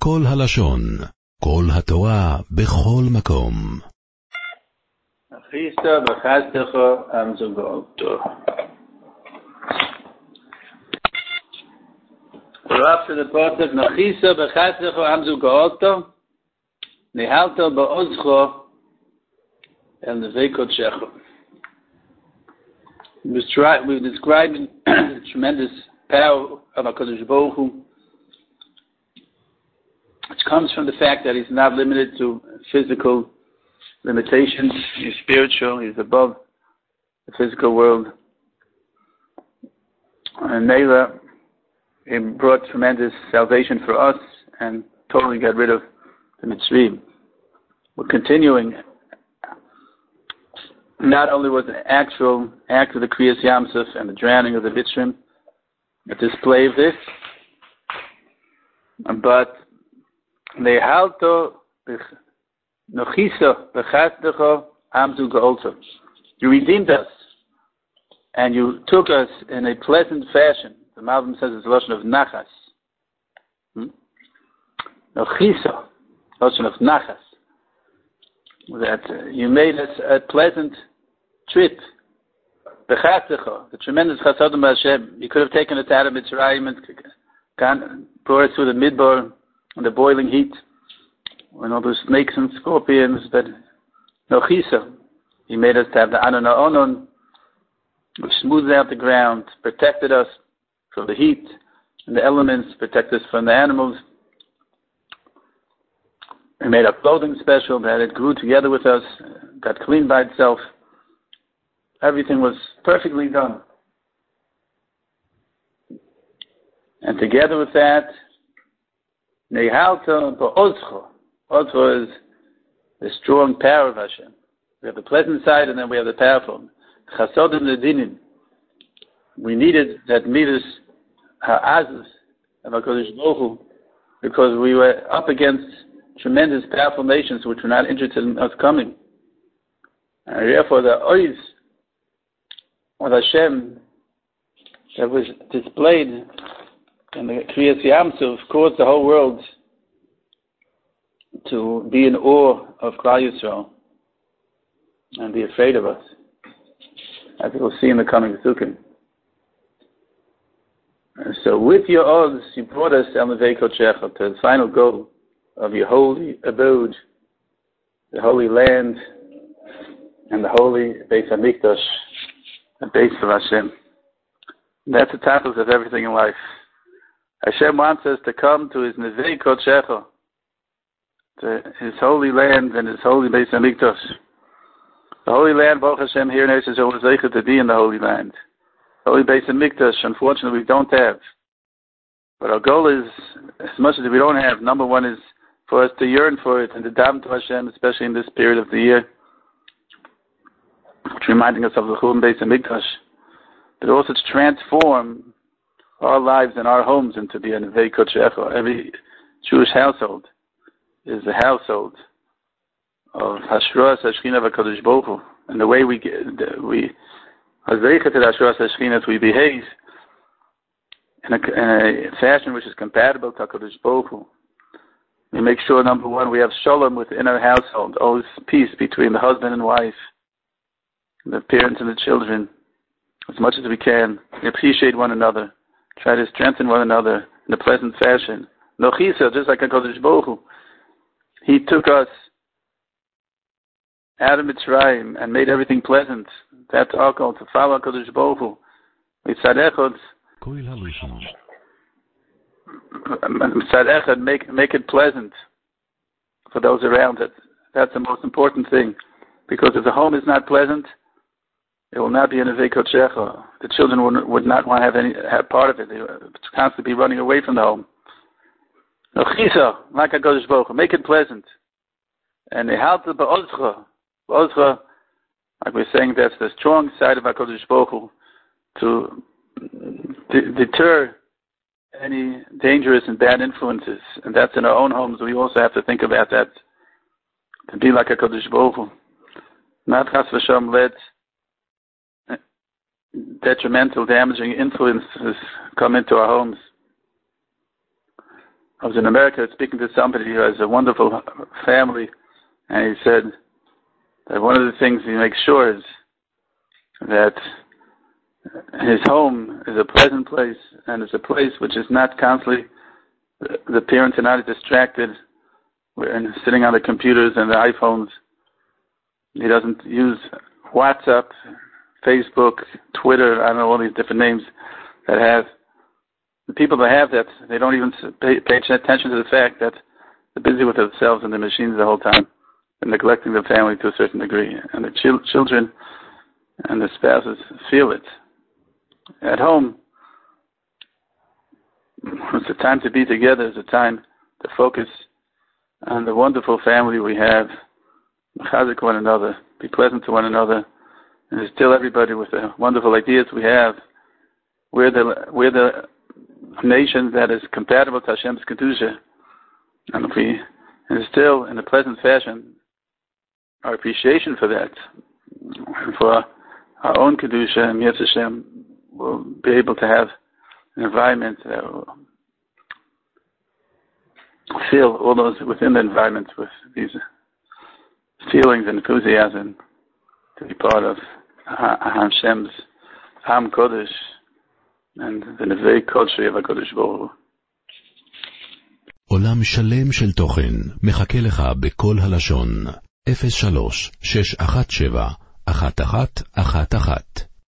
כל הלשון, כל התורה, בכל מקום. אחיסה וחסתך המזוגותו. We're up to the pasuk Nachisa b'chasecho amzugaoto nihalto ba'ozcho el nevekot shecho. We're describing the tremendous power of HaKadosh Baruch Hu, which comes from the fact that he's not limited to physical limitations. He's spiritual. He's above the physical world. And Neila, he brought tremendous salvation for us and totally got rid of the Mitzrayim. We're continuing. Not only was the actual act of the Kriyas Yamsuf and the drowning of the Mitzrayim a display of this, but Nehalto Nochisa B'chasdecho Amzu Ga'olto. You redeemed us and you took us in a pleasant fashion. The Malbim says it's a lotion of nachas. Nochisa, lotion of nachas. That you made us a pleasant trip. B'chasdecho, the tremendous chasadim Hashem. You could have taken us out of Mitzrayim and brought us through the midbar and the boiling heat, and all those snakes and scorpions. But Nochisa, He made us to have the Anana Onon, which smoothed out the ground, protected us from the heat and the elements, protected us from the animals. He made our clothing special, that it grew together with us, got cleaned by itself. Everything was perfectly done. And together with that, Nehalta Ba'ozcho. Ozcho is the strong power of Hashem. We have the pleasant side and then we have the powerful. Chasodim Nedinim. We needed that midas ha'azus of HaKadosh Baruch Hu because we were up against tremendous powerful nations which were not interested in us coming. And therefore the ois of Hashem that was displayed in the Kriyas Yamsuf caused the whole world to be in awe of Klal Yisrael and be afraid of us, as we'll see in the coming Sukkim. So with your odds, you brought us El Nevekot Shecho to the final goal of your holy abode, the holy land, and the holy Beis HaMikdash, the base of Hashem. And that's the tachlis of everything in life. Hashem wants us to come to His Nevekot Shecho, to His holy land and His holy Beis HaMikdash. The holy land, Baruch Hashem, here in Eretz Yisrael was zeicha to be in the holy land. Holy Beis HaMikdash, unfortunately, we don't have. But our goal is, as much as we don't have, number one is for us to yearn for it and to daven to Hashem, especially in this period of the year, reminding us of the Churban Beis HaMikdash, but also to transform our lives and our homes into the Nevekot Shecho. Every Jewish household is a household of Hashras Hashchina v'Kadosh Baruch Hu, and the way we Hazeicha to the Hashras Hashchina, we behave in a fashion which is compatible to HaKadosh Baruch Hu. We make sure, number one, we have shalom within our household, always peace between the husband and wife, the parents and the children, as much as we can. We appreciate one another, try to strengthen one another in a pleasant fashion. Nochisa, just like HaKadosh Baruch Hu, He took us out of Mitzrayim and made everything pleasant. That's our goal, to follow HaKadosh Baruch Hu. Mitzad Echad, make it pleasant for those around it. That's the most important thing. Because if the home is not pleasant, it will not be in a Nevekot Shecho. The children would not want to have part of it. They would constantly be running away from the home. Nochisa, like HaKadosh Baruch Hu, make it pleasant. And Nehalta Ba'ozcha. Ba'ozcha, like we're saying, that's the strong side of HaKadosh Baruch Hu to deter any dangerous and bad influences. And that's in our own homes. We also have to think about that. To be like HaKadosh Baruch Hu. Not chas v'shalom let detrimental, damaging influences come into our homes. I was in America speaking to somebody who has a wonderful family, and he said that one of the things he makes sure is that his home is a pleasant place, and it's a place which is not constantly, the parents are not distracted and sitting on the computers and the iPhones. He doesn't use WhatsApp, Facebook, Twitter, I don't know, all these different names that have. The people that have that, they don't even pay attention to the fact that they're busy with themselves and the machines the whole time and neglecting their family to a certain degree. And the children and the spouses feel it. At home, it's a time to be together. It's a time to focus on the wonderful family we have, chazik one another, be pleasant to one another, and instill everybody with the wonderful ideas we have. We're the nation that is compatible to Hashem's Kedusha, and if we instill in a pleasant fashion our appreciation for that, and for our own Kedusha, and Yetz Hashem will be able to have an environment that will fill all those within the environment with these feelings and enthusiasm to be part of Hashem's Am Kodesh and the Nevei Kodshei of HaKadosh Baruch Hu. עולם שלם של תוכן מחכה לך בכל הלשון 03-617-1111